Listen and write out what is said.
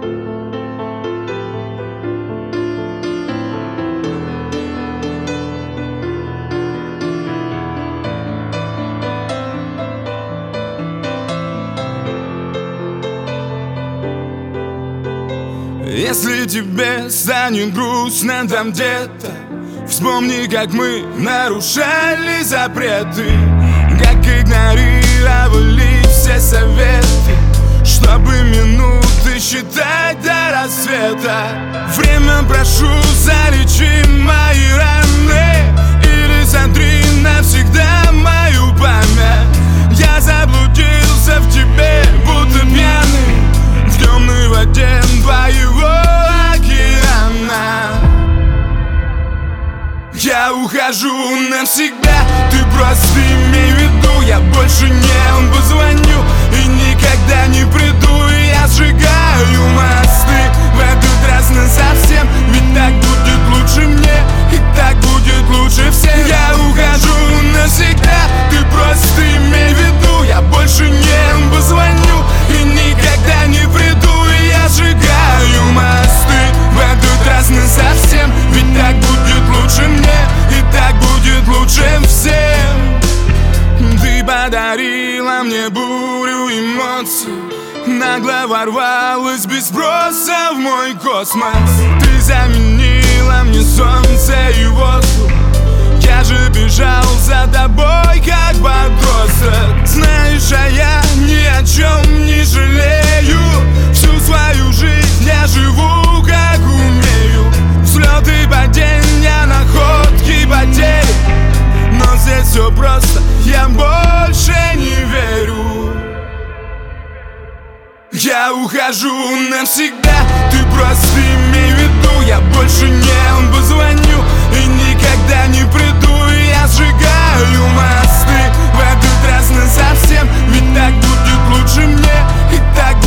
Если тебе станет грустно там где-то, вспомни, как мы нарушали запреты, как игнорировали все советы, чтобы минуты считать до рассвета. Время, прошу, залечи мои раны, или сотри навсегда мою память. Я заблудился в тебе, будто пьяный в темной воде твоего океана. Я ухожу навсегда, ты просто имей в виду, я больше не позвоню и никогда не приду. И я сжигаю мосты в этот раз насовсем, ведь так будет лучше мне, и так будет лучше всем. Я ухожу навсегда, ты просто имей в виду, я больше не позвоню и никогда не приду. И я сжигаю мосты в этот раз насовсем, ведь так будет лучше мне, и так будет лучше всем. Ты подарила мне бурю эмоций, нагло ворвалась без спроса в мой космос. Ты заменила мне солнце и воздух, я же бежал за тобой как подросток. Знаешь, а я ни о чем не жалею, всю свою жизнь я живу как умею. Взлеты, падения, находки, потери, но здесь все просто, я больше не верю. Я ухожу навсегда, ты просто имей в виду, я больше не позвоню и никогда не приду. И я сжигаю мосты в этот раз насовсем, ведь так будет лучше мне, и так